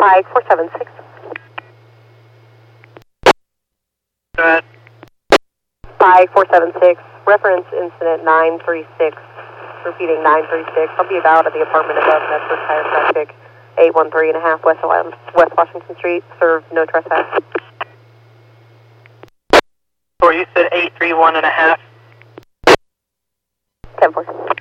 Pike 476. Go ahead. Pike 476. Reference incident 936. Repeating 936. I'll be about at the apartment above Medford Chiropractic, 813.5 West Washington Street. Serve no trespass. Or you said 831.5. 10-4.